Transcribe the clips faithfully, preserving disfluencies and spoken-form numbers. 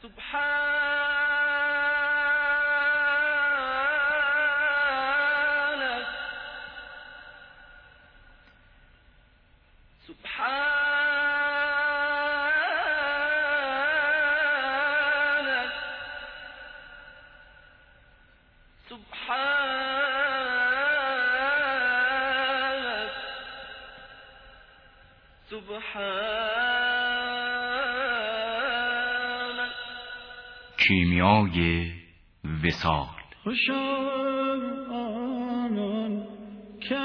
کیمیای وصال. خوشا آنان که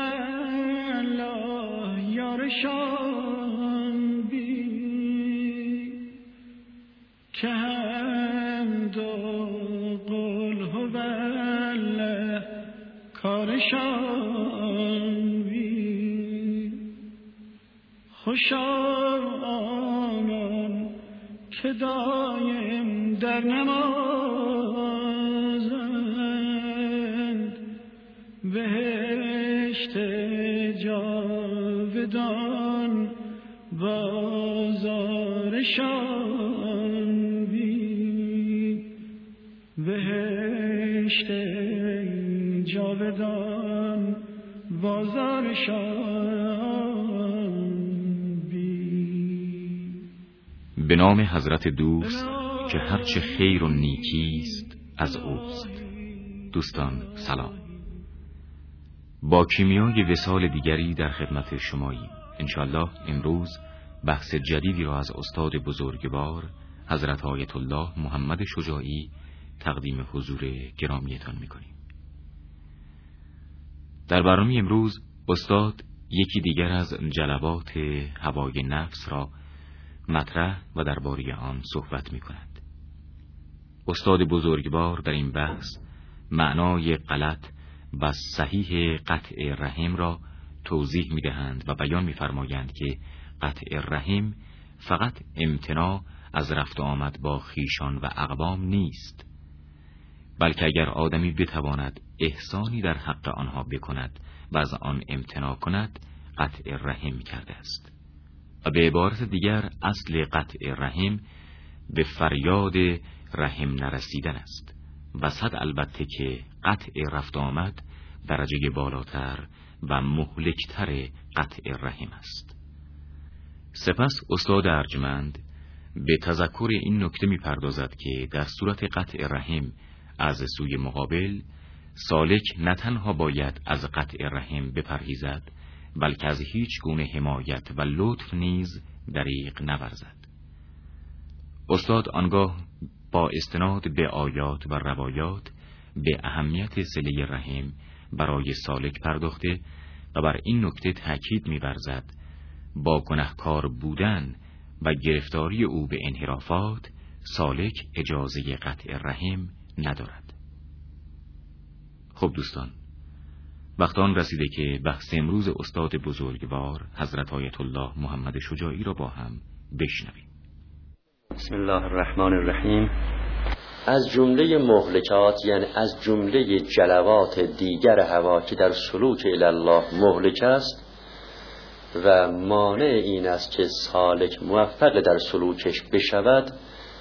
الله یارشان بی، که هم دو قل هو الله کارشان بی. خوشا آنان که دایم در نمازند، بهشت جاودان بازارشان بی. بهشت جاودان بازارشان بی. به نام حضرت دوست که هرچه خیر و نیکیست از اوست. دوستان سلام. با کیمیای وصال دیگری در خدمت شماییم. انشالله امروز بحث جدیدی را از استاد بزرگوار حضرت آیت الله محمد شجاعی تقدیم حضور گرامیتان میکنیم. در برنامه امروز استاد یکی دیگر از جلبات هوای نفس را مطرح و درباره آن صحبت میکند. استاد بزرگوار در این بحث معنای غلط و صحیح قطع رحم را توضیح میدهند و بیان میفرمایند که قطع رحم فقط امتناع از رفت آمد با خیشان و اقوام نیست، بلکه اگر آدمی بتواند احسانی در حق آنها بکند و از آن امتناع کند قطع رحم کرده است. و به عبارت دیگر اصل قطع رحم به فریاد رحم نرسیدن است و صد البته که قطع رفت آمد درجه بالاتر و مهلکتر قطع رحم است. سپس استاد ارجمند به تذکر این نکته می پردازد که در صورت قطع رحم از سوی مقابل سالک نه تنها باید از قطع رحم بپرهیزد، بلکه از هیچ گونه حمایت و لطف نیز دریغ نورزد. استاد آنگاه با استناد به آیات و روایات به اهمیت صله رحم برای سالک پرداخته و بر این نکته تاکید می‌ورزد با گناهکار بودن و گرفتاری او به انحرافات سالک اجازه قطع رحم ندارد. خب دوستان، وقت آن رسیده که بحث امروز استاد بزرگوار حضرت آیت الله محمد شجاعی را با هم بشنویم. بسم الله الرحمن الرحیم. از جمله مهلکات، یعنی از جمله جلوات دیگر هوا که در سلوک الی الله مهلک است و مانع این است که سالک موفق در سلوکش بشود،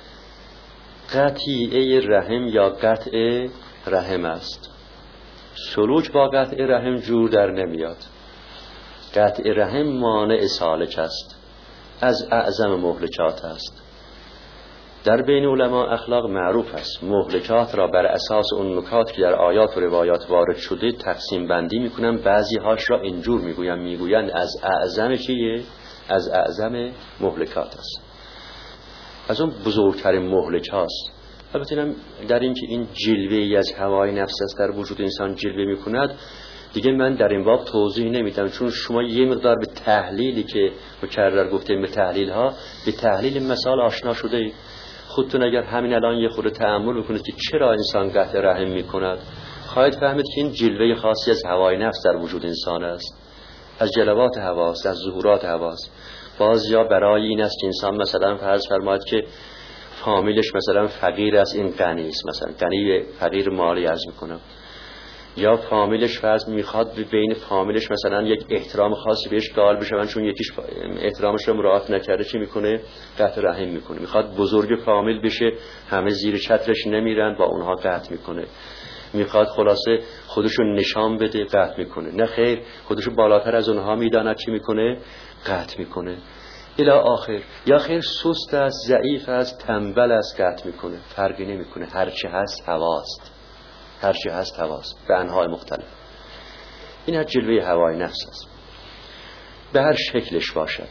قطیعه رحم یا قطع رحم است. سلوک با قطع رحم جور در نمیاد. قطع رحم مانع سالک است، از اعظم مهلکات است. در بین علما اخلاق معروف است مهلکات را بر اساس اون نکات که در آیات و روایات وارد شده تقسیم بندی میکنن. بعضی هاش را اینجور میگوین میگوین از اعظم چیه؟ از اعظم مهلکات است، از اون بزرگترین مهلکات. البته در این که این جلوه‌ای از هوای نفس است در وجود انسان جلوه میکند دیگه من در این باب توضیح نمیدم، چون شما یه مقدار به تحلیلی که مکرر گفتیم به تحلیل ها به تحلیل مثال آشنا شده اید. خودتون اگر همین الان یه خورده تأمل بکنید که چرا انسان قطع رحم میکند، خواهید فهمید که این جلوه خاصی از هوای نفس در وجود انسان است، از جلوات هواست، از ظهورات هواست. باز یا برای این است که انسان مثلا فرض فرماید که فامیلش مثلا فقیر است، این غنی است، مثلا غنی فقیر مالی عرض میکنم، یا فامیلش فرض میخواد بین فامیلش مثلا یک احترام خاصی بهش قائل بشه، چون یکیش احترامش رو مراعات نکرده چی میکنه؟ قطع رحم میکنه. میخواد بزرگ فامیل بشه، همه زیر چترش نمیرن، با اونها قطع میکنه. میخواد خلاصه خودشو نشان بده، قطع میکنه. نه خیر، خودشو بالاتر از اونها میداند، چی میکنه؟ قطع میکنه. الی آخر. یا خیر سست است، ضعیف است، تنبل است، قطع میکنه. فرقی نمیکنه، هرچی هست هواست، هرچی هست هواست به انواع مختلف. این از جلوه هوای نفس است، به هر شکلش باشد.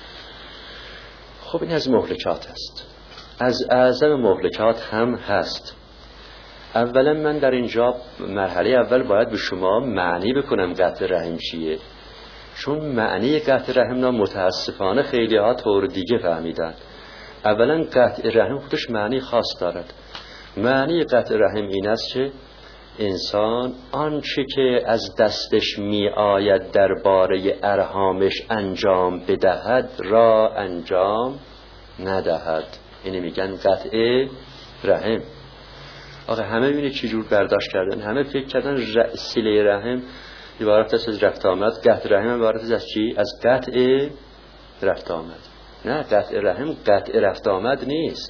خب این از مهلکات است. از اعظم مهلکات هم هست. اولا من در اینجا مرحله اول باید به شما معنی بکنم قطع رحم چیه، چون معنی قطع رحم را متاسفانه خیلی ها طور دیگه فهمیدن. اولا قطع رحم خودش معنی خاص دارد. معنی قطع رحم این است که انسان آنچه که از دستش می آید درباره ارحامش انجام بدهد را انجام ندهد. اینه میگن قطع رحم. آقا همه ببینید چی جور برداشت کردن. همه فکر کردن صله رحم عبارت است از رفت آمد، قطع رحم عبارت است از چی؟ از قطع رفت آمد. نه، قطع رحم قطع رفت آمد نیست.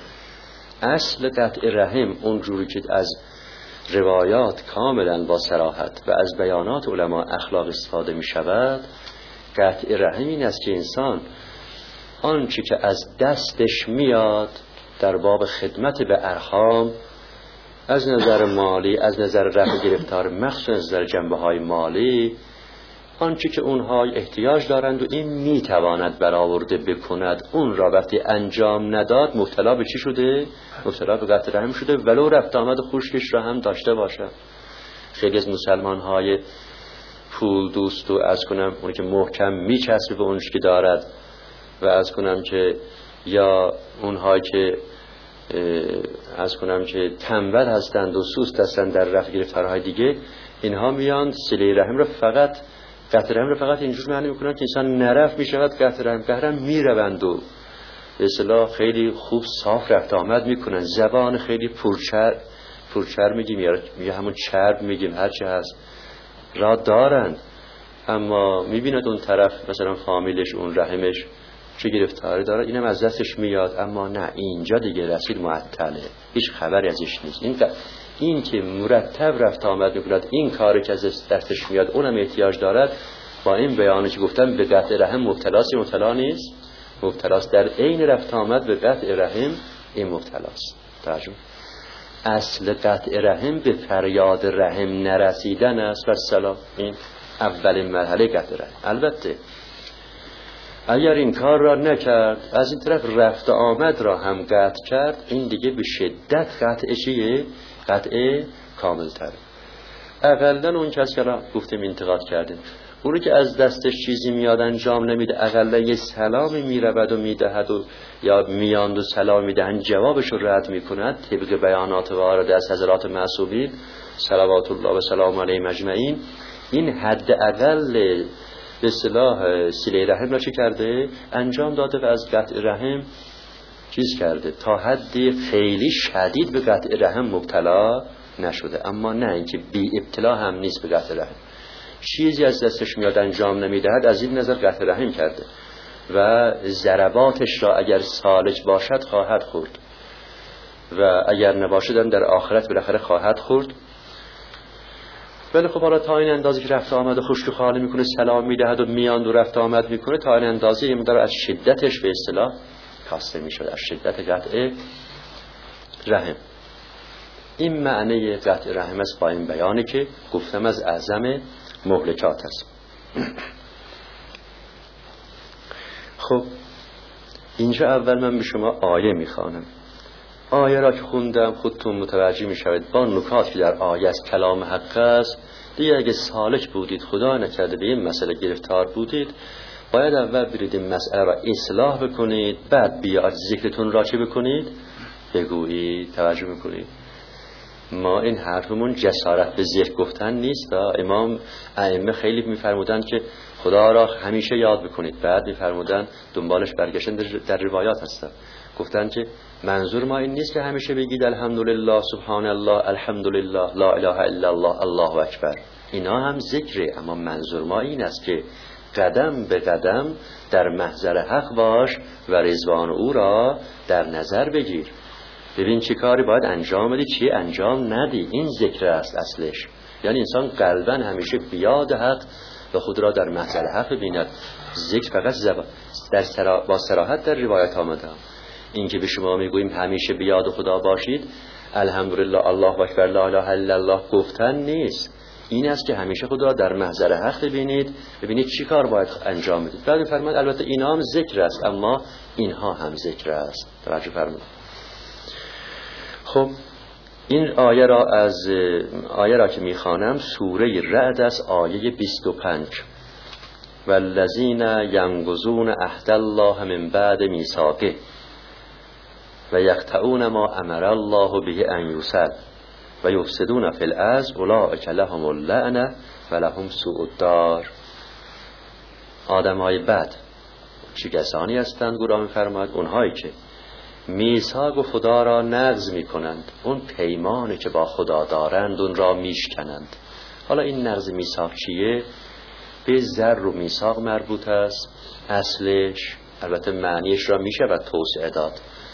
اصل قطع رحم اونجوری که از روایات کاملا با صراحت و از بیانات علما اخلاق استفاده می شود، قطع رحم این است که انسان آنچه که از دستش میاد در باب خدمت به ارحام، از نظر مالی، از نظر رفع گرفتار، مخصوص از نظر جنبه های مالی، آنچه که اونها احتیاج دارند و این میتواند برآورده بکند، اون را وقتی انجام نداد مبتلا به چی شده؟ مبتلا به قطع رحم شده، ولو رفت آمد خشکش را هم داشته باشد. خیلی از مسلمان های پول دوست و از کنم اون که محکم میچسبه به اونش که دارد و از کنم که یا اونهایی که از کنم که تنبل هستند و سست هستند در رفع گرفتارهای دیگه، اینها میان صله رحم را فقط قطع رحم را فقط اینجور معنی میکنن که انسان نرفت میشود قطع رحم، قطع رحم میروند و به اصطلاح خیلی خوب صاف رفت آمد میکنن. زبان خیلی پرچر پرچر میگیم یا همون چرب میگیم، هرچی هست را دارند، اما میبیند اون طرف مثلا فامیلش اون رحمش چه گرفتاری داره، اینم از دستش میاد، اما نه، اینجا دیگه رسید معطله، هیچ خبری ازش نیست. این این که مرتب رفت آمد میکند، این کاری که از دستش میاد اونم احتیاج دارد، با این بیانی که گفتم به قطع رحم مبتلاست یا مبتلا نیست؟ مبتلاست. در عین رفت آمد به قطع رحم این مبتلاست. ترجمه اصل قطع رحم به فریاد رحم نرسیدن است و سلام. این اولین مرحله قطع رحم. البته اگر این کار را نکرد، از این طرف رفت آمد را هم قطع کرد، این دیگه به شدت قطع چیه؟ قطع کامل تر. اقلن اون کس که را گفتیم انتقاد کردیم، اونی که از دستش چیزی میاد انجام نمیده، اقلن یه سلامی میرود و میدهد و یا میاند و سلام میدهند، جوابش رو رد میکند طبق بیانات وارد از حضرات معصومین صلوات الله و سلام علیهم اجمعین. این حد اقل به اصطلاح صله رحم را چی کرده؟ انجام داده و از قطع رحم چیز کرده، تا حدی خیلی شدید به قطع رحم مبتلا نشده، اما نه اینکه بی ابتلا هم نیست به قطع رحم. چیزی از دستش میاد انجام نمیدهد، از این نظر قطع رحم کرده و ضرباتش را اگر سالج باشد خواهد خورد و اگر نباشد هم در آخرت بالاخره خواهد خورد. ولی خب حالا تا این اندازه که رفت آمد و خشک و خالی میکنه، سلام میدهد و میاند و رفت آمد میکنه، تا این اندازه این مدار از شدتش به اصطلاح کاسته میشد، از شدت قطع رحم. این معنی قطع رحم است با این بیانی که گفتم از اعظم مهلکات است. خب اینجا اول من به شما آیه میخوانم. آیه را که خوندم خودتون متوجه میشوید با نکات که در آیه است کلام حق است. دیگه اگه سالک بودید، خدا نکرده به این مسئله گرفتار بودید، باید اول برید این مسئله را اصلاح بکنید، بعد بیاد ذکرتون را چه بکنید؟ بگویید. توجه میکنید؟ ما این حرفمون جسارت به ذکر گفتن نیست. امام ائمه خیلی میفرمودن که خدا را همیشه یاد بکنید، بعد میفرمودن دنبالش برگشتن در روایات هستن، گفتن که منظور ما این نیست که همیشه بگید الحمدلله، سبحان الله، الحمدلله، لا اله الا الله، الله اکبر. اینا هم ذکره، اما منظور ما این است که قدم به قدم در محضر حق باش و رضوان او را در نظر بگیر. ببین چی کاری باید انجام بدی، چی انجام ندی. این ذکر است اصلش. یعنی انسان قلباً همیشه بیاد حق و خود را در محضر حق بیند. ذکر فقط زبان در سرا... با صراحت در روایت آمده. این که به شما میگوییم همیشه بیاد خدا باشید، الحمدلله، الله اکبر، لا اله الا الله گفتن نیست. این است که همیشه خود را در محضر حق ببینید، ببینید چی کار باید انجام بدید. بعد فرمود البته اینا هم ذکر است، اما اینها هم ذکر است. توجه فرمود. خب این آیه را از آیه را که میخوانم سوره رعد است، آیه بیست و پنج. والذین ینقضون عهد الله من بعد میثاقه و یقطعون ما امر الله به ان یوصل و یفسدون فی الارض اولئک لهم اللعنه و لهم سوء الدار. آدم‌های بد چه کسانی هستند؟ قرآن می‌فرماید اونهایی که میثاق خدا را نقض می‌کنند، اون پیمانی که با خدا دارند اون را میشکنند. حالا این نقض میثاق چیه؟ به ذر و میثاق مربوط است. اصلش البته معنیش را میشه و توسعه داد.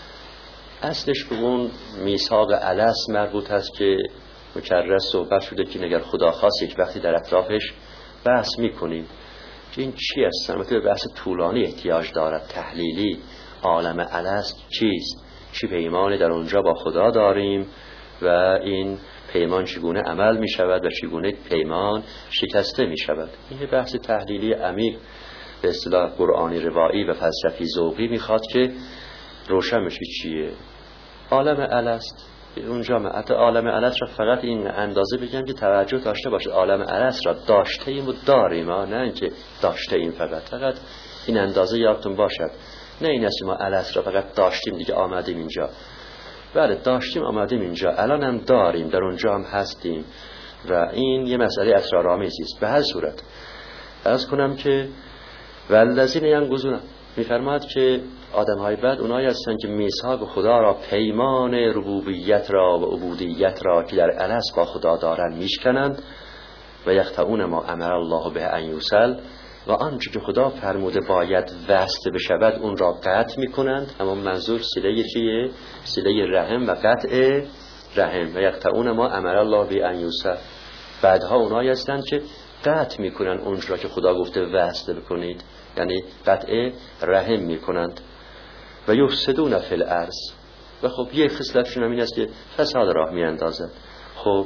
اصلش به اون میثاق الست مربوط است که مکرر صحبت شده که اگر خدا خواست یک وقتی در اطرافش بحث میکنیم که این چی است. البته بحث طولانی احتیاج دارد، تحلیلی. عالم الست چیست؟ چی پیمانی در اونجا با خدا داریم و این پیمان چگونه عمل می شود و چگونه پیمان شکسته می شود. این بحث تحلیلی عمیق به اصطلاح قرآنی روایی و فلسفی ذوقی می خواد که روشن بشه چیه عالم الست. اونجا حتی عالم الست را فقط این اندازه بگم که توجه داشته باشه. عالم الست را داشته ایم و داریم، نه اینکه داشته ایم فقط فقط این اندازه یادتون باشد. نه این است ما الست را فقط داشتیم دیگه آمدیم اینجا. بله داشتیم آمدیم اینجا، الان هم داریم، در اونجا هم هستیم و این یه مسئله اسرارآمیزی است. به هر صورت عرض کنم که والذین ینقضون، میفرماد که آدم‌های بد اونایی هستند که میثاق خدا را، پیمان ربوبیت را و عبودیت را که در الست با خدا دارند میشکنند و یقطعون ما امر الله به ان یوصل و آنچه که خدا فرموده باید وصل بشود اون را قطع میکنند. اما منظور صله چیه؟ صله رحم و قطع رحم. و یقطعون ما امر الله به ان یوصل، بعدها اونایی هستند که قطع میکنند اون را که خدا گفته وصل بکنید، یعنی قطع رحم میکنند. و یفسدون فی الارض، و خب یک خصلتشون هم این است که فساد راه میاندازند. خب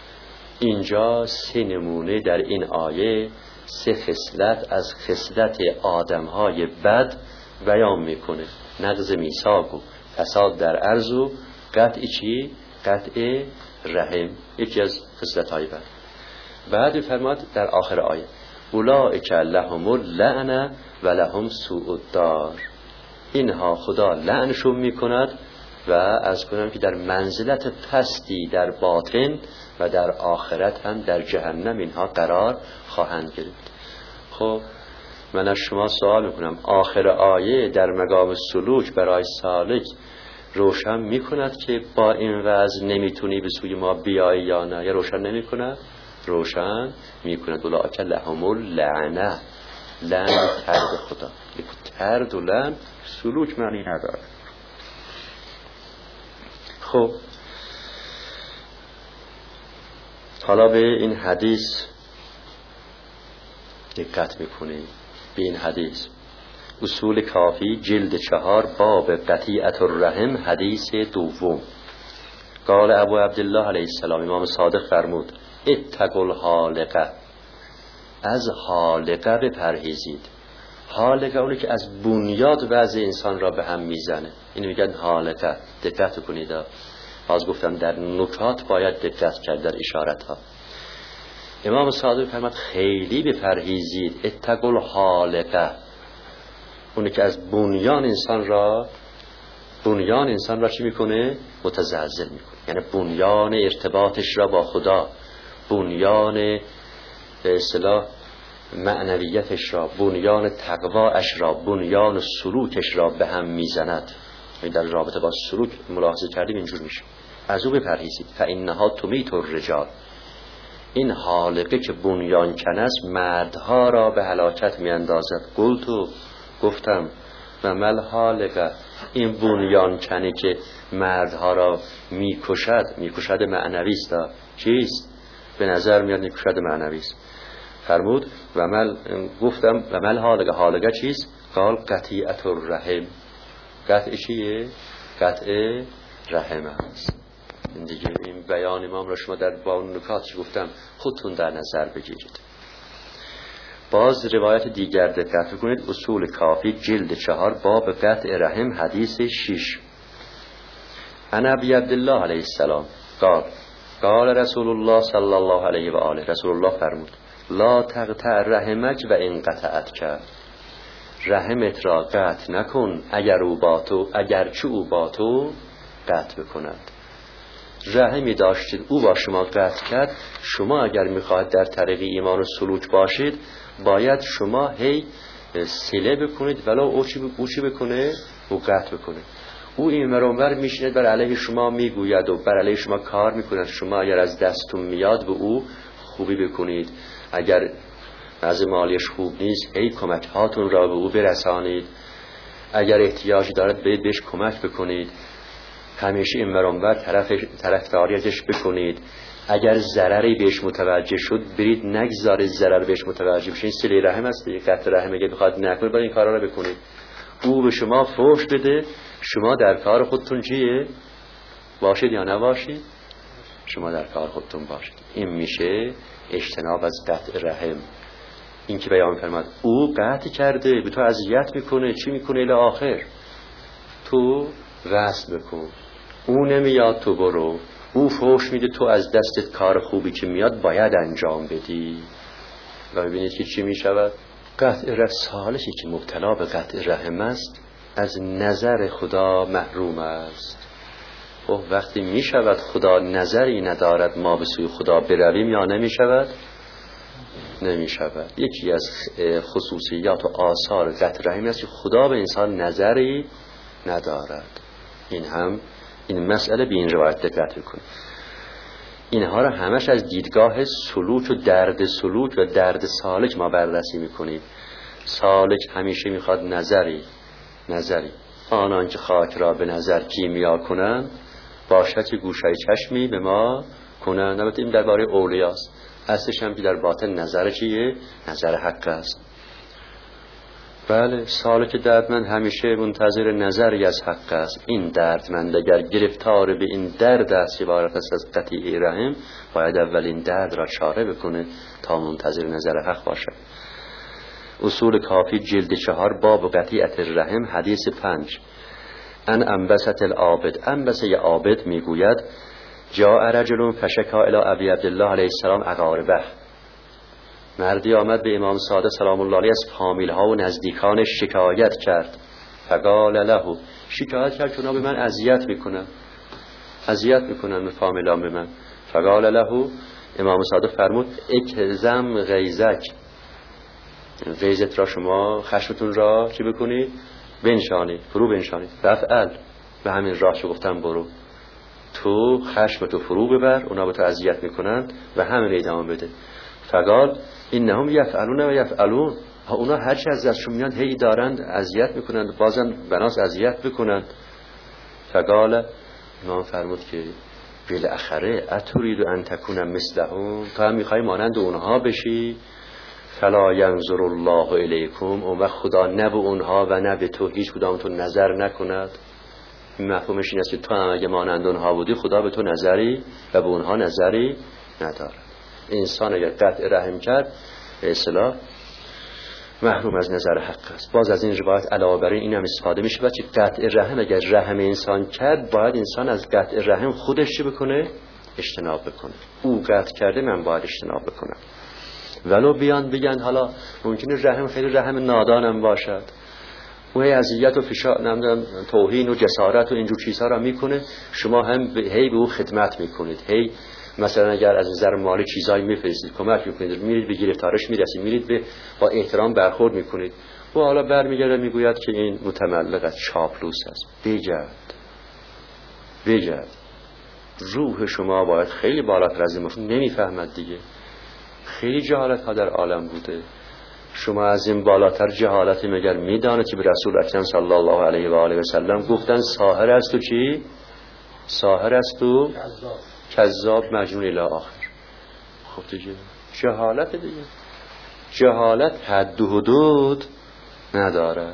اینجا سه نمونه در این آیه، سه خصلت از خصلت آدم‌های بد بیان میکنه: نقض میثاق و فساد در ارض و قطع چی؟ قطع رحم، یکی از خصلت‌های بد. بعد فرماد در آخر آیه اولئک لهم اللعنه و لهم سوء الدار، اینها خدا لعنشون میکند و از کنم که در منزلت پستی در باطن و در آخرت هم در جهنم اینها قرار خواهند گرفت. خب من از شما سوال میکنم، آخر آیه در مقام سلوک برای سالک روشن میکند که با این وضع نمیتونی به سوی ما بیایی یا نه؟ یا روشن نمیکند؟ روشن میکند. اولئک لهم اللعنه، لعن ترد خدا. ترد و لعن سلوک معنی نداره. خب حالا به این حدیث دقت میکنیم. به این حدیث اصول کافی جلد چهار باب قطیعت الرحم حدیث دوم. قال ابو عبدالله علیه السلام، امام صادق فرمود اتقوا الحالقه، از حالقه بپرهیزید. حالقه اونی که از بنیاد وضع انسان را به هم میزنه، اینو میگن حالقه. دقت کنید، باز گفتم در نکات باید دقت کرد، در اشارت ها. امام صادق فرمود خیلی بپرهیزید، اتقوا الحالقه، اونی که از بنیان انسان را بنیان انسان را چی میکنه؟ متزلزل میکنه. یعنی بنیان ارتباطش را با خدا، بنیان به اصطلاح معنویتش را، بنیان تقواش را، بنیان سلوکش را به هم میزند. این در رابطه با سلوک ملاحظه کردیم اینجور میشه. از او بپرهیزید. فانها تمیت الرجال، این حالقه که بنیان کن است مردها را به هلاکت میاندازد. قلتو، گفتم، و مل حالقه، این بنیان کنه که مردها را میکشد، میکشد معنوی است. چیست؟ به نظر میاد میکشد معنوی است. فرمود و مل، گفتم و مل حالقه، حالقه چیست؟ قال قطیعت الرحم. قطع چیه؟ قطع رحم است. این دیگه این بیان امام را شما در با نکاتش گفتم خودتون در نظر بگیرید. باز روایت دیگر دقت کنید. اصول کافی جلد چهار باب قطع رحم حدیث شش. عن ابی عبدالله علیه السلام قال قال رسول الله صلی الله علیه و آله، رسول الله فرمود لا تقطع رحمک و ان قطعت کرد، رحمت را قطع نکن اگر او با تو اگرچه او با تو قطع بکند. رحمی داشتید او با شما قطع کرد، شما اگر میخواهد در طریق ایمان و سلوک باشید باید شما هی سله بکنید ولو او چی او چی بکنه او قطع بکنه. او این مرانور میشیند بر علیه شما میگوید و بر علیه شما کار میکند. شما اگر از دستون میاد به او خوبی بکنید، اگر از مالیش خوب نیست هی کمک هاتون را به او برسانید، اگر احتیاج دارد به بهش کمک بکنید، همیشه این مرانور طرف طرفداریش بکنید. اگر ضرری بهش متوجه شد برید نگذارید ضرر بهش متوجه بشه. این صله رحم است. قطع رحم اگه بخواد نکنید باید این کارا رو بکنید. او به شما فحش بده، شما در کار خودتون چیه؟ باشید یا نباشید؟ شما در کار خودتون باشید. این میشه اجتناب از قطع رحم. این که بیان فرماد او قطع کرده به تو اذیت میکنه، چی میکنه الی آخر، تو وصل بکن. او نمیاد تو برو، او فحش میده تو از دستت کار خوبی که میاد باید انجام بدی. و ببینید که چی میشود. قطع رحم، سالشی که مبتلا به قطع رحم است از نظر خدا محروم است. خب وقتی میشود خدا نظری ندارد ما به سوی خدا برویم یا نمیشود؟ نمیشود. یکی از خصوصیات و آثار قطع رحم است که خدا به انسان نظری ندارد. این هم این مسئله به این روایت دقت کنید. اینها را همش از دیدگاه سلوک و درد سلوک و درد سالک ما بررسی میکنیم. سالک همیشه میخواد نظری نظری آنان که خاک را به نظر کیمیا کنند باشد که گوشه چشمی به ما کنند. البته این درباره اولیاست، اصلش هم که در باطن نظر چیه؟ نظر حق است. بله، سالک دردمند همیشه منتظر نظری از حق است. این دردمند اگر گرفتار به این درد است که عبارت است از قطیع رحم، باید اول این درد را چاره بکنه تا منتظر نظر حق باشد. اصول کافی جلد چهار باب قطیعت الرحم حدیث پنج. ان انبسط العابد، انبسه عابد میگوید جاء رجل فشکا الی ابی عبدالله علیه السلام عقاربه، مردی آمد به امام صادق سلام الله علیه از فامیل ها و نزدیکانش شکایت کرد. فقال له، شکایت کرد که اونا به من اذیت میکنن اذیت میکنن به فامیلام به من. فقال له، امام صادق فرمود اکزم غیظک، غیظت را شما خشمتون را چی بکنید؟ بنشانید، فرو بنشانید. رفعل، به همین راه چه گفتم برو تو خشمتو فرو ببر، اونا به تو اذیت میکنن و همین ادامه بده. فقال اینهم یفعلون و یفعلون، ها اونا هر چی از دستشون میاد هی دارند اذیت میکنن، بازم بناس اذیت بکنن. فقال، امام فرمود که بالاخره اتريد ان تكون مثلهم، تو هم میخوای مانند اونها بشی؟ فلا ينظر الله الیکم، اون وقت خدا نه به اونها و نه به تو هیچ کدامتون نظر نکند. مفهومش این است که تو هم اگه مانند اونها بودی خدا به تو نظری و به اونها نظری ندارد. انسان اگر قطع رحم کرد به اصطلاح محروم از نظر حق است. باز از این روایت علاوه بر این هم استفاده میشه بچه قطع رحم اگر رحم انسان کرد باید انسان از قطع رحم خودش چی بکنه؟ اجتناب بکنه. او قطع کرده من باید اجتناب بکنم. ولو بیان بگن حالا ممکنه رحم خیلی رحم نادانم باشد، او هی اذیت و فشار نمیدونم توهین و جسارت و اینجور چیزها را میکنه، شما هم به هی به او خدمت میکنید، هی مثلا اگر از نظر مالی چیزایی میفرستید کمک میکنید، میرید به گرفتارش میرسید، میرید به با احترام برخورد میکنید. و حالا برمیگرده میگوید که این متملق از چاپلوس است. بجد بجد روح شما باید خیلی بالاتر از این باشه. نمیفهمد دیگه، خیلی جهالت ها در عالم بوده. شما از این بالاتر جهالتی مگر میدانید که به رسول اکرم صلی الله علیه و آله و سلم گفتن ساحر است و چی؟ ساحر است و کذاب مجنون الی آخر. خب دیگه جهالت دیگه، جهالت حد و حدود نداره.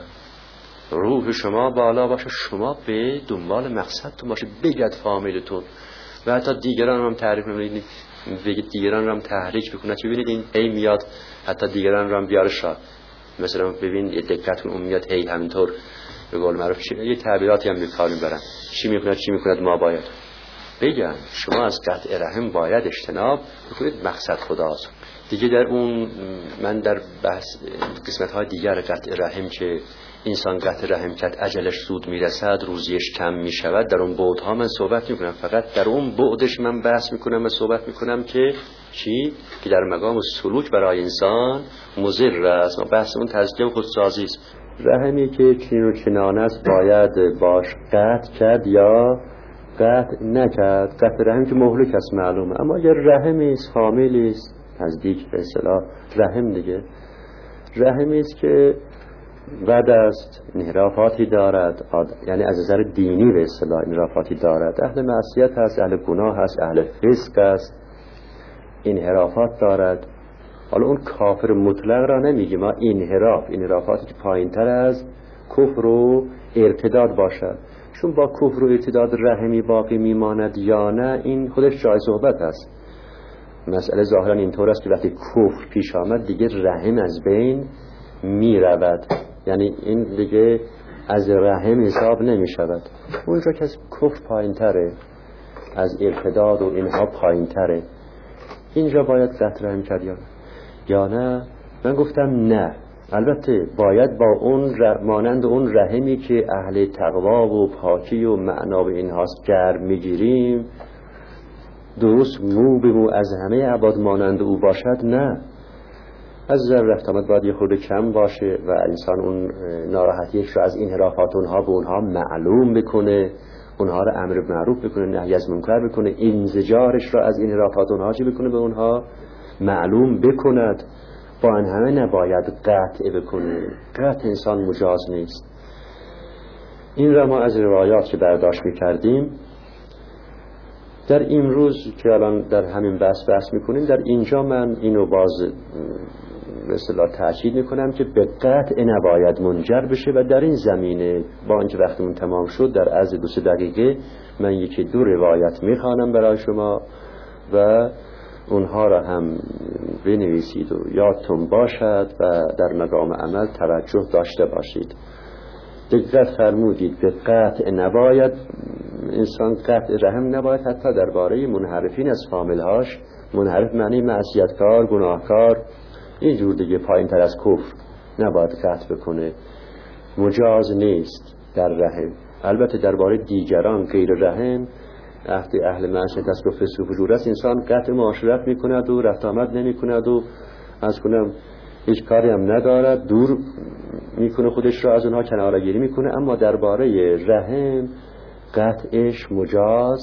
روح شما بالا باشه، شما به دنبال مقصدتون باشه، بگید فامیلتون و حتی دیگران هم تعریف نمیدید، بگید دیگران هم تحریک بکنه. چه ببینید این ای میاد حتی دیگران رو هم بیاره شاد. مثلا ببین یه دقت کن، اون میاد هی همینطور به قول معروف یه تعبیراتی هم میکاریم برن چی میکند چی میکند ما باید بگن. شما از قطع رحم باید اجتناب بکنید، مقصد خداست دیگه. در اون من در بحث قسمت های دیگر قطع رحم که انسان قطع رحم کرد اجلش زود میرسد، روزیش کم میشود، در اون بعدها من صحبت میکنم. فقط در اون بعدش من بحث میکنم و صحبت میکنم که چی؟ که در مقام سلوک برای انسان مضر است. ما بحث اون تزکیه و خودسازی است. رحمی که چنین و چنان است باید باش قطع کرد یا قطع نکرد. قطع رحم که مهلک است معلومه، اما اگر رحمی است حاملی است نزدیک به اصطلاح رحم دیگه، رحمی است که بد است، انحرافاتی دارد، یعنی از نظر دینی به اصطلاح انحرافاتی دارد، اهل معصیت هست، اهل گناه هست، اهل فسق است، انحرافات دارد. حالا اون کافر مطلق را نمیگیم ما، انحراف انحرافاتی که پایینتر از کفر و ارتداد باشد. چون با کفر و ارتداد رحمی باقی میماند یا نه، این خودش جای صحبت است. مسئله ظاهرا اینطور است که وقتی کفر پیش آمد دیگه رحم از بین می رود، یعنی این دیگه از رحم حساب نمی شود. اونجا که از کفر پایین تره، از ارتداد و اینها پایین تره، اینجا باید قطع رحم کرد یا نه؟ یا نه؟ من گفتم نه. البته باید با اون مانند اون رحمی که اهل تقوا و پاکی و معنا به اینهاست گرم میگیریم، درست مو به مو از همه عباد مانند او باشد، نه. از نظر رفت آمد باید یه خورده کم باشه و انسان اون ناراحتیش رو از انحرافات اونها به اونها معلوم بکنه، اونها رو امر معروف بکنه، نهی از منکر بکنه، انزجارش رو از انحرافات اونها چی بکنه، به اونها معلوم بکند. با این همه نباید قطع بکنه. قطع انسان مجاز نیست. این را ما از روایات که برداشت میکردیم در امروز که الان در همین بحث بحث میکنیم، در اینجا من اینو باز به اصطلاح تأکید میکنم که به قطع نباید منجر بشه. و در این زمینه با اینکه وقتمون تمام شد، در عرض دو سه دقیقه من یکی دو روایت میخوانم برای شما و اونها را هم بنویسید و یادتون باشد و در مقام عمل توجه داشته باشید. دقت فرمودید به قطع نباید انسان قطع رحم نباید، حتی درباره منحرفین از فامیلهاش. منحرف معنی معصیتکار، گناهکار، اینجور دیگه پایین تر از کفر نباید قطع بکنه، مجاز نیست در رحم. البته درباره دیگران غیر رحم عهد اهل معصیت است و فسق و فجور است، انسان قطع معاشرت میکند و رفت آمد نمیکند و از کنم هیچ کاری هم ندارد، دور میکنه خودش را از اونها، کناره‌گیری میکنه. اما درباره رحم قطعش مجاز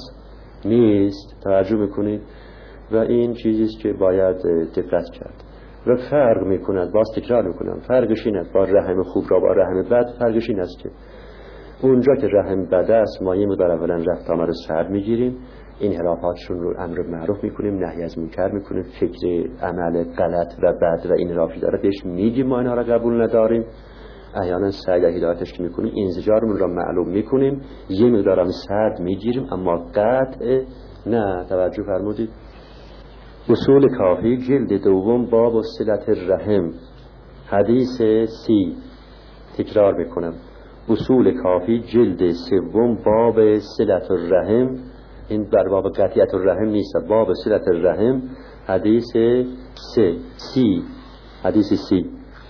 نیست. توجه میکنید؟ و این چیزی است که باید دقت کرد. و فرق میکند، باز تکرار میکنم، فرقش این است با رحم خوب را با رحم بد. فرقش این است که اونجا که رحم بد است ما یه مقدار اولا رفت آمد رو سر میگیریم، انحرافاتشون رو امر معروف میکنیم، نهی از منکر میکنیم، فکر عمل غلط و بد و انحرافی داره بهش میگیم، ما اینها را قبول نداریم. احیانا سعی در هدایتش که میکنیم انزجارمون را معلوم میکنیم، یه مقدار هم سرد میگیریم، اما قطع نه. توجه فرمودید؟ اصول کافی جلد دوم باب صلت الرحم حدیث سی. تکرار میکنم، اصول کافی جلد سوم باب صلت الرحم، این بر باب قطعیت الرحم نیست، باب صلت الرحم حدیث سه سی حدیث سی.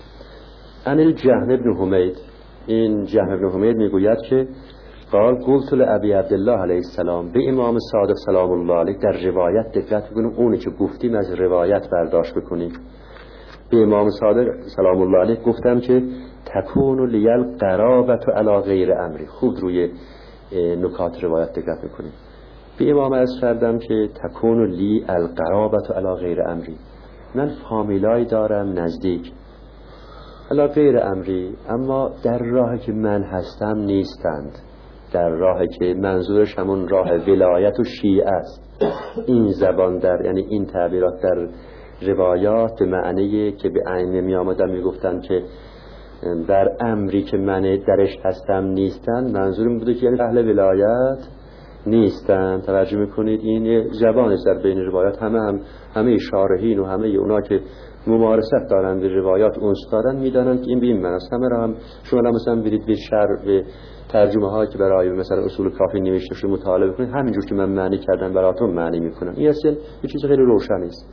ان الجهم بن حمید، این جهم بن حمید میگوید که قال قلت لابی عبدالله علیه السلام، به امام صادق سلام الله علیه در روایت دقت بکنیم، اونی که گفتیم از روایت برداشت بکنیم. به امام صادق سلام الله علیه گفتم که تکون لی القرابة علی غیر امری. خوب روی نکات روایت دقت میکنیم. به امام عرض کردم که تکون لی القرابة علی غیر امری، من فامیلای دارم نزدیک علی غیر امری، اما در راهی که من هستم نیستند، در راهی که منظورش همون راه ولایت و شیعه است. این زبان در یعنی این تعبیرات در روایات به معنی که به ائمه می آمدن می گفتن که در امری که من درش هستم نیستند، منظورم بوده که یعنی اهل ولایت نیستند. توجه میکنید این زبان در بین روایات همه هم همه شارحین و همه اونا که ممارست دارن به روایات اونس دارن میدانن که این به این معنی است. همه را هم شما مثلا برید به شرح به ترجمه هایی که برای مثلا اصول کافی نوشته شده مطالعه کنید، همینجور که من معنی کردم براتون معنی میکنم. این اصلا یه چیز خیلی روشن است.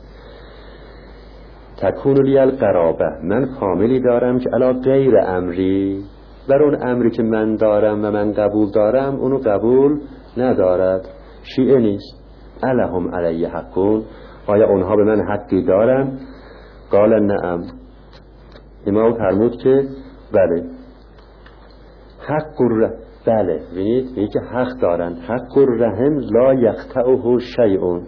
تکون لی القرابه، من فامیلی دارم که علی غیر امری، بر اون امری که من دارم و من قبول دارم اونو قبول ندارد. شیعه نیست. الهم علی حقون، آیا اونها به من حقی دارن؟ قال نعم. امام فرمود که بله. حق الرحم، بله ببینید میگه که حق دارن. حق الرحم لا یقطعه شیء،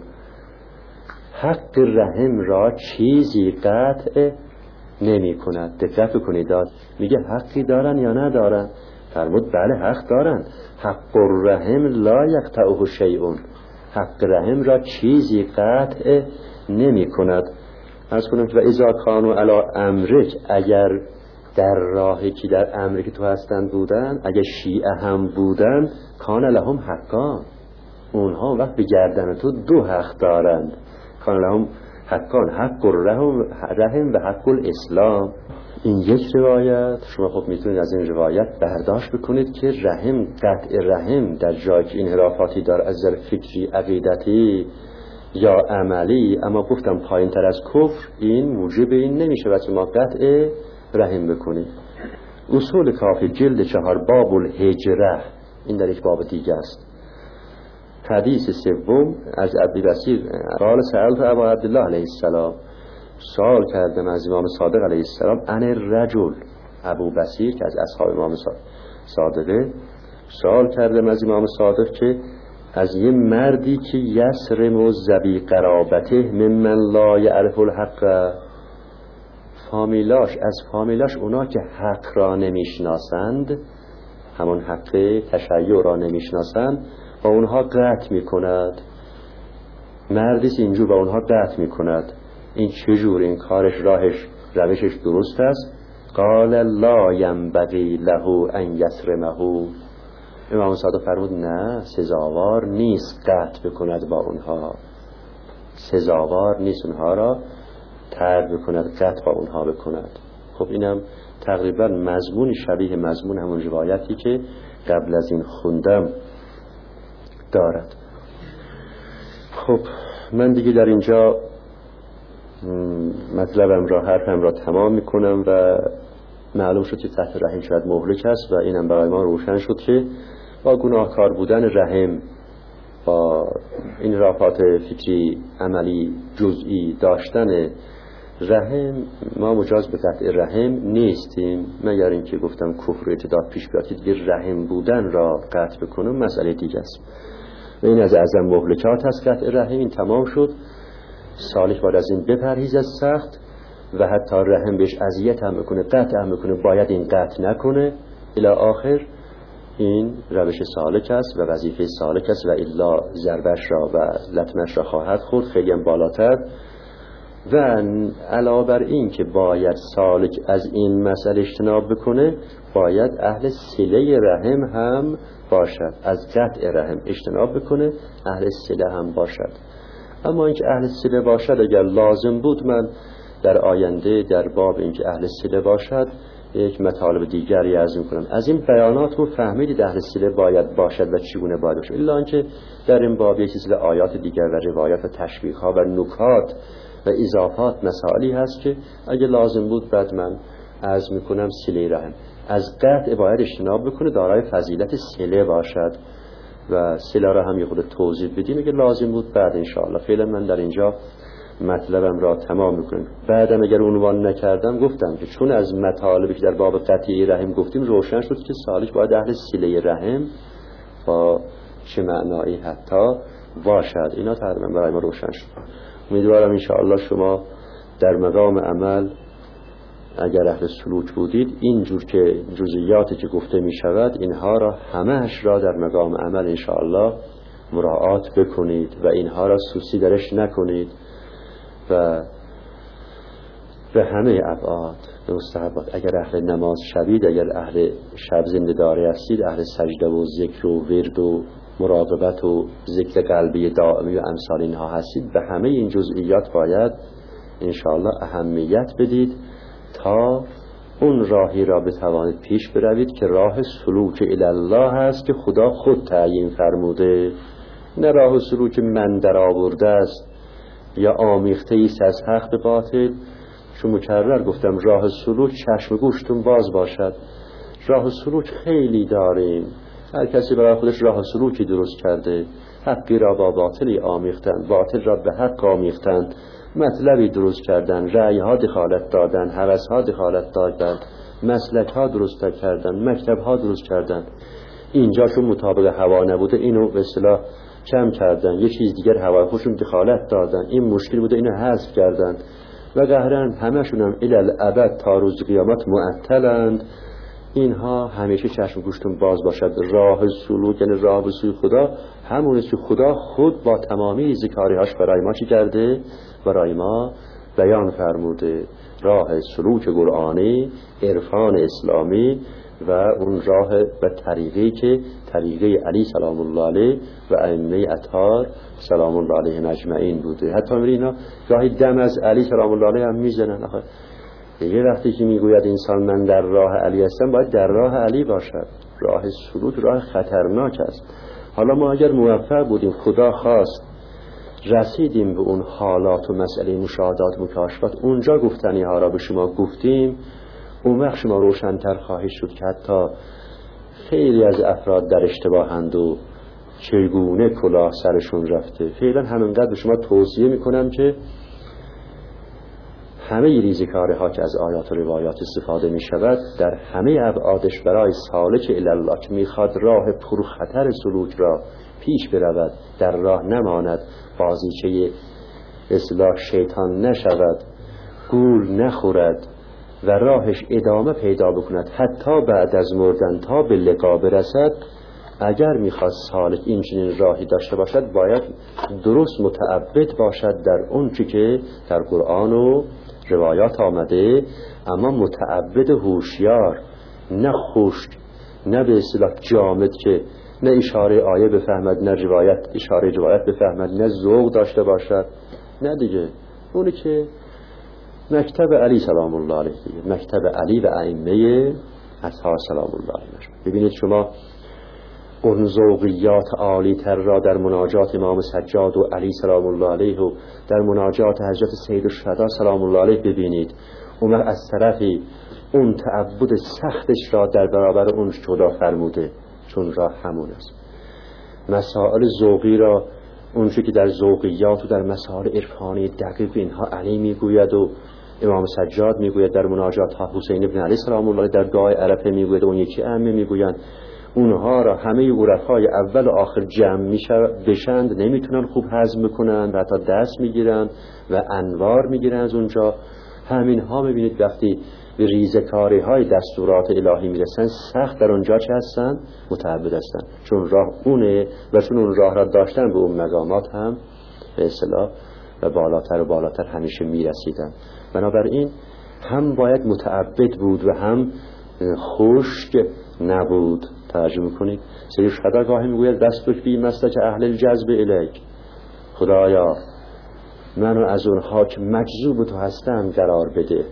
حق رحم را چیزی قطع نمی کند. دقت کنید، میگه حقی دارن یا ندارن؟ فرمود بله حق دارن. حق الرحم لا یقطعه شیء، حق رحم را چیزی قطع نمی کند. عرض کنم که و اذا کانوا علی امرک، اگر در راهی که در امری که تو هستند بودن، اگر شیعه هم بودن، کان لهم حقان، اونها وقت به گردن تو دو حق دارند. کان لهم حقان، حق الرحم و حق الاسلام. این یک روایت. شما خب میتونید از این روایت برداشت بکنید که رحم، قطع رحم در جایی که انحرافاتی دار از نظر فکری، عقیدتی یا عملی، اما گفتم پایین تر از کفر، این موجب این نمیشه و ما قطع رحم بکنید. اصول کافی جلد چهار باب الهجره، این در یک باب دیگه است. حدیث سوم از ابی بصیر قال سألت ابا عبدالله علیه السلام، سوال کردم از امام صادق علیه السلام، ان الرجل، ابو بصیر که از اصحاب امام صادقه، سوال کردم از امام صادق که از یه مردی که یسرم ذوی قرابته ممن لا یعرف الحق، فامیلاش از فامیلاش اونا که حق را نمیشناسند، همون حق تشیع را نمیشناسند، با اونها قطع میکند. مردیست اینجور با اونها قطع میکند. این چجور؟ این کارش راهش روشش درست است؟ قال لا ینبغی له ان یسرمه، امام صادق فرمود نه، سزاوار نیست قطع بکند با اونها، سزاوار نیست اونها را ترک بکند، قطع با اونها بکند. خب اینم تقریبا مضمون شبیه مضمون همون روایتی که قبل از این خوندم دارد. خب من دیگه در اینجا مطلبم را حرفم را تمام میکنم و معلوم شد که قطع رحم شاید مهلک است و اینم برای ما روشن شد که با گناهکار بودن رحم، با این رافات فکری عملی جزئی داشتن رحم، ما مجاز به قطع رحم نیستیم، مگر اینکه گفتم کفر و ارتداد پیش بیاد که دیگه رحم بودن را قطع بکنم، مسئله دیگه است. و این از اعظم مهلکات هست قطع رحم. این تمام شد. صالح باید از این بپرهیز از سخت و حتی رحم بهش اذیت هم بکنه، قطع هم بکنه، باید این قطع نکنه الی آخر. این روش سالک است و وظیفه سالک است و الا ضربش را و لطمش را خواهد خورد، خیلی هم بالاتر. و علاوه بر این که باید سالک از این مسئله اجتناب بکنه، باید اهل صله رحم هم باشد، از قطع رحم اجتناب بکنه، اهل صله هم باشد. اما اینکه اهل صله باشد اگر لازم بود، من در آینده در باب اینکه اهل صله باشد یک مطالب دیگری عرض می‌کنم. از این بیانات رو فهمیدید اهل صله باید باشد و چگونه باید باشد، الا اینکه در این باب یک سلسله آیات دیگر و روایات و تشبیه‌ها و نکات و اضافات مسائلی هست که اگه لازم بود بعد من عرض می‌کنم. صله رحم از قطع باید اجتناب بکنه، دارای فضیلت صله باشد و صله را هم یه خود توضیح بدیم اگه لازم بود بعد ان شاء الله. فعلا من در اینجا مطلبم را تمام میکنم. بعدم اگر عنوان نکردم گفتم که چون از مطالبی که در باب قطعی رحم گفتیم روشن شد که سالک باید اهل صله رحم با چه معنایی حتی باشد. اینا تقریبا برای ما روشن شد. امیدوارم انشاءالله شما در مقام عمل اگر اهل سلوک بودید اینجور که جزئیاتی که گفته می شود اینها را همهش را در مقام عمل انشاءالله مراعات بکنید و اینها را سوسی درش نکنید و به همه ابعاد به مستحبات. اگر اهل نماز شوید، اگر اهل شب زنده داری هستید، اهل سجده و ذکر و ورد و مراقبت و ذکر قلبی دائمی و امثال اینها هستید، به همه این جزئیات باید انشاءالله اهمیت بدید تا اون راهی را بتوانید پیش بروید که راه سلوک الله هست که خدا خود تعیین فرموده، نه راه سلوک من در آورده است یا آمیخته ایست از حق به باطل. چون مکرر گفتم راه سلوک چشم گوشتون باز باشد. راه سلوک خیلی داریم، هر کسی برای خودش راه سلوکی درست کرده، حقی را با باطلی آمیختن، باطل را به حق آمیختن، مطلبی درست کردن، رأی ها دخالت دادن، هوس ها دخالت دادن، مسلک ها درست کردن، مکتب ها درست کردن. اینجا چون مطابق هوا نبوده اینو به اصطلاح کم کردن، یه چیز دیگر هوا خودشون دخالت دادن، این مشکل بوده اینو حذف کردن و قهرن همشون هم الی الابد تا روز قیامت معطلند. اینها همیشه چشم گوشتون باز باشد. راه سلوک یعنی راه به سوی خدا، همون که خدا خود با تمامی ذکاری‌هاش برای ما چی کرده؟ برای ما بیان فرموده. راه سلوک قرآنی، عرفان اسلامی و اون راه و طریقی که طریقه علی سلام الله علیه و ائمه اطهار سلام الله علیهم اجمعین بوده. حتی می‌بینید گاهی دم از علی سلام الله علیه هم میزنن. آخه یه وقتی که میگوید انسان من در راه علی هستم، باید در راه علی باشد. راه سلوک راه خطرناک است. حالا ما اگر موفق بودیم، خدا خواست، رسیدیم به اون حالات و مسئله مشاهدات مکاشفات، اونجا گفتنی ها را به شما گفتیم، اون وقت شما روشن‌تر خواهید شد که حتی خیلی از افراد در اشتباهند و چگونه کلاه سرشون رفته. فعلا همینقدر به شما توصیه میکنم که همه ریزکاری ها که از آیات و روایات استفاده می شود در همه ابعادش برای سالک الله که میخواد راه پرخطر سلوک را پیش برود، در راه نماند، بازیچه اصلاح شیطان نشود، گول نخورد و راهش ادامه پیدا بکند حتی بعد از مردن تا به لقا برسد. اگر میخواد سالک این چنین راهی داشته باشد، باید درست متعبد باشد در اون چی که در قرآن و روایات آمده، اما متعبد هوشیار، نه خشک، نه به اصطلاح جامد که نه اشاره آیه بفهمد، نه روایت اشاره روایت بفهمد، نه ذوق داشته باشد. نه دیگه، اونی که مکتب علی سلام الله علیه دیگه، مکتب علی و ائمه اطهار سلام الله علیه. ببینید شما اون ذوقیات عالی تر را در مناجات امام سجاد و علی سلام الله علیه و در مناجات حضرت سید الشهدا سلام الله علیه ببینید. اون از طرفی اون تعبد سختش را در برابر اون جدا فرموده، چون راه همون است. مسائل ذوقی را اونچه که در ذوقیات و در مسائل عرفانی دقیق اینها علی میگوید و امام سجاد میگوید، در مناجات ها حسین ابن علی سلام الله در دعای عرفه میگوید و اون یکی ائمه میگویند. اونها را همه عرفای اول و آخر جمع میشه بشند، نمیتونن خوب هضم بکنن و حتی دست میگیرن و انوار میگیرن از اونجا. همین ها میبینید وقتی به ریزکاری های دستورات الهی میرسن، سخت در اونجا چه هستن؟ متعبد هستن، چون راه اونه و چون اون راه را داشتن به اون مقامات هم به اصطلاح و بالاتر و بالاتر همیشه میرسیدن. بنابراین هم باید متعبد بود و هم خشک نبود. ترجمه کنید. سید شهدا گاهی میگوید دستک بی مسلک اهل الجذب الیک، خدایا منو از اونها که مجذوب تو هستن قرار بده.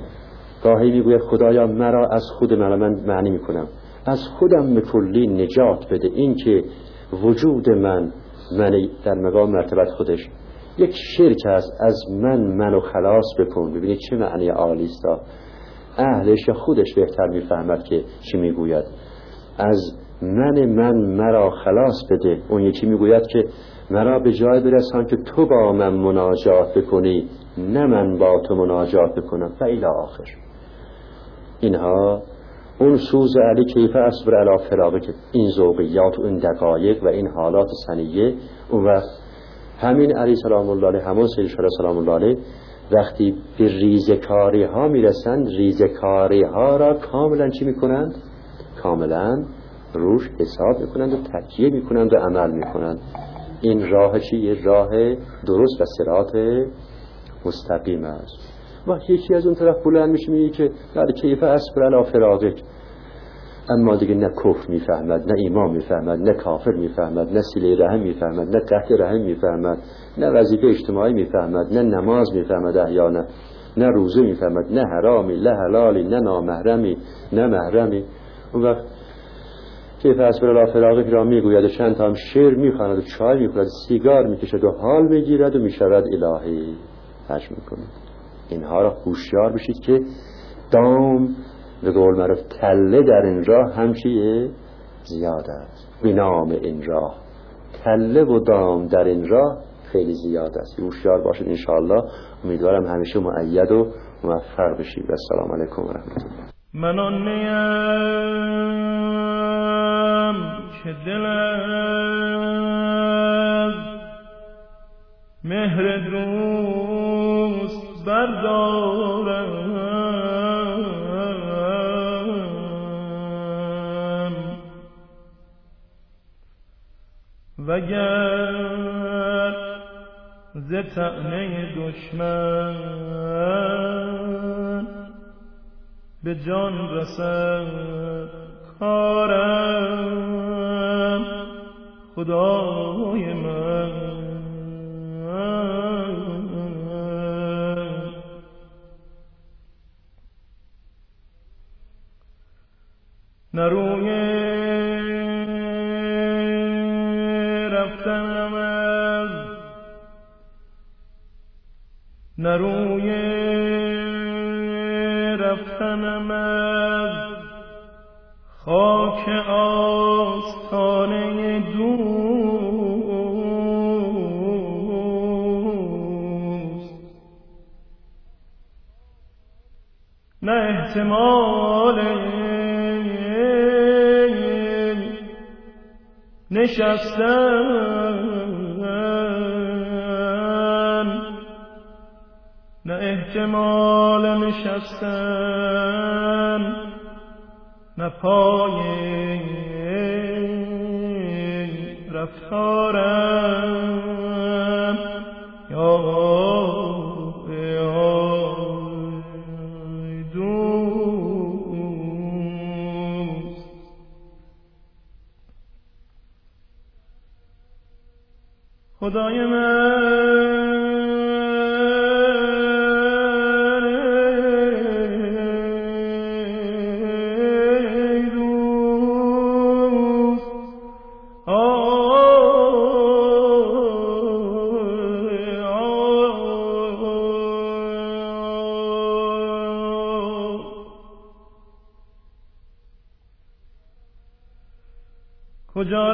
گاهی میگوید خدایا مرا از خود من، من معنی میکنم از خودم به کلی نجات بده. این که وجود من من در مقام مرتبت خودش یک شرک است، از من منو خلاص بکن. ببینید چه معنی عالی است. اهلش خودش بهتر میفهمد که چی میگوید. از من من مرا خلاص بده. اون یکی میگوید که مرا به جای برسان که تو با من مناجات بکنی، نه من با تو مناجات بکنم و الی آخر. اینها اون سوز علی کیف اصبر علی فراقه که این ذوقیات و این دقایق و این حالات سنیه. اون وقت همین علی سلام الله علیه، همون سید شهر سلام الله علیه، وقتی به ریزکاری ها میرسند، ریزکاری ها را کاملا چی میکنند؟ کاملا روش حساب میکنند و تکیه میکنند و عمل میکنند. این راه چیه؟ راه درست و صراط مستقیم است. و یکی از اون طرف بلند میشه میگه که در کیف اصبر علی فراقک، اما دیگه نه کفر میفهمد، نه ایمان میفهمد، نه کافر میفهمد، نه صله رحم میفهمد، نه قطع رحم میفهمد، نه وظیفه اجتماعی میفهمد، نه نماز میفهمد احیانا، نه روزه میفهمد، نه حرامی، نه حلالی، نه نامحرمی، نه محرمی. اون وقت کیف اصبر علی فراقک را میگوید و چند تا هم شعر میخواند و چای میخورد، سیگار میکشد و حال میگیرد و میشود الهی حج میکنه. اینها را هوشیار بشید که دام به قول معروف تله در این راه همچیه زیاد است. به نام این راه تله و دام در این راه خیلی زیاد است. هوشیار باشید انشاءالله. امیدوارم همیشه مؤید و موفق بشید. و السلام علیکم و رحمت الله. من آن نیم که دل از مهر دوست بردارم، وگر ز طعنه دشمن به جان رسد کارم، خدای من نروی رفتنم از نروی رفتنم از خاک آستانه دوست، نه احتمال نشستن، نه احتمال نشستن، نه پای رفتارم. یا خدای من ای دوست، کجا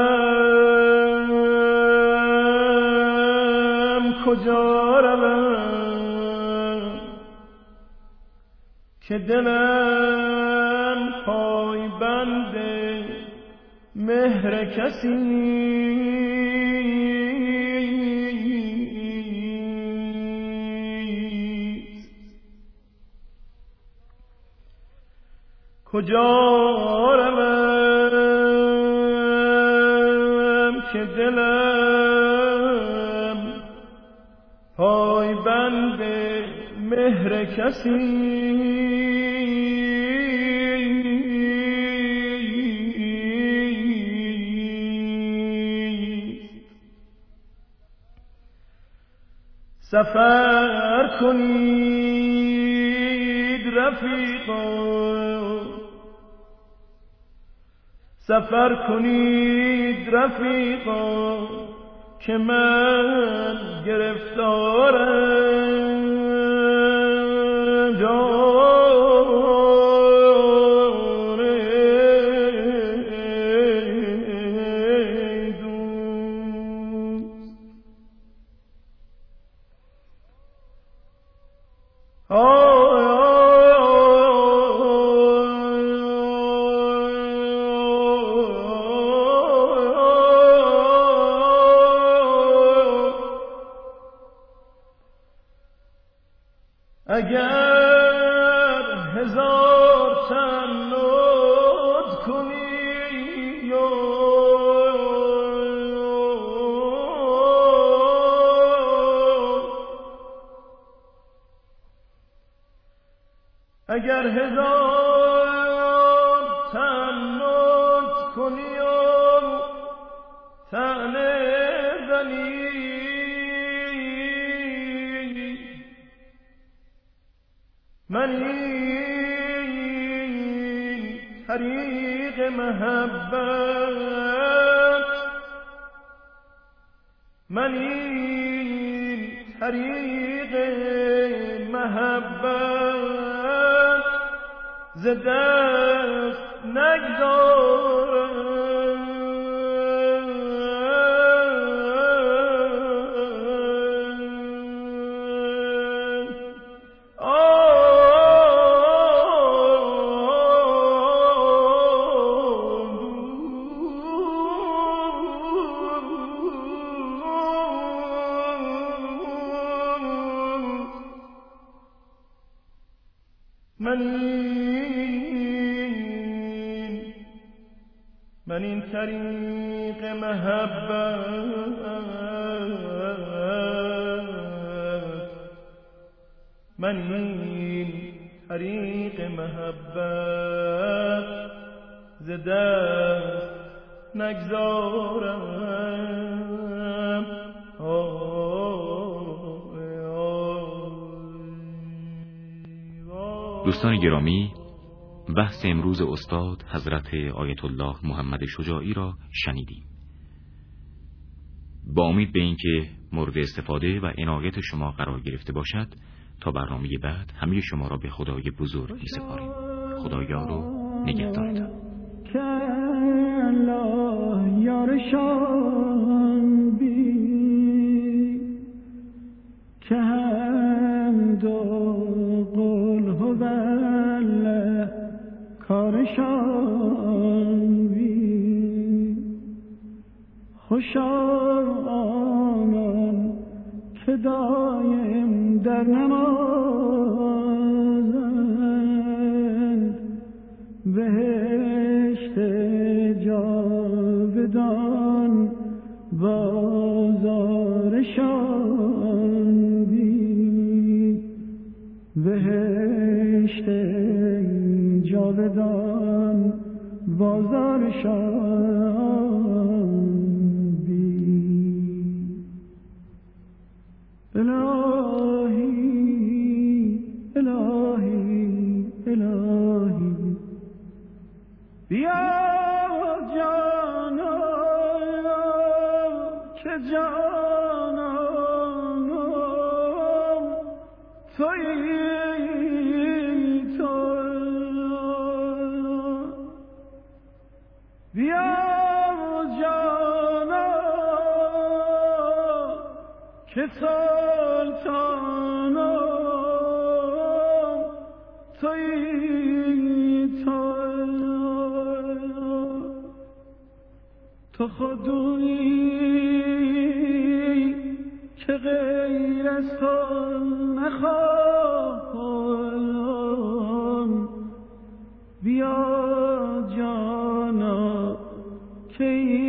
روم کجا روم که دلم پای بند مهر کسیست. کجا روم که دلم پای بند مهر کسیست. سفر کنید رفیقان، سفر کنید رفیقان که من گرفتارم جان اگر هزار تنود کنی اگر هزار تنود کنی و تنه زنی من این طریق محبت من این طریق محبت ز دست نگذارم من این من این طریق محبت من این طریق محبت ز دست نگذارم. دوستان گرامی، بحث امروز استاد حضرت آیت الله محمد شجاعی را شنیدیم. با امید به اینکه مورد استفاده و عنایت شما قرار گرفته باشد، تا برنامه بعد همه شما را به خدای بزرگ می سپاریم. خدایا رو نگهدارتان. که الله یارشان بی که هم دو کارشان بی خوشا آنان که دایم در نمازند بهشت جاودان بازارشان بی بهشت جاودان بازارشان بی. الهی الهی الهی بیا جانا که جانانم تویی بیا جانا که سلطانم تویی تو تو خودی که غیر از تو نخواهم. بیا جانا که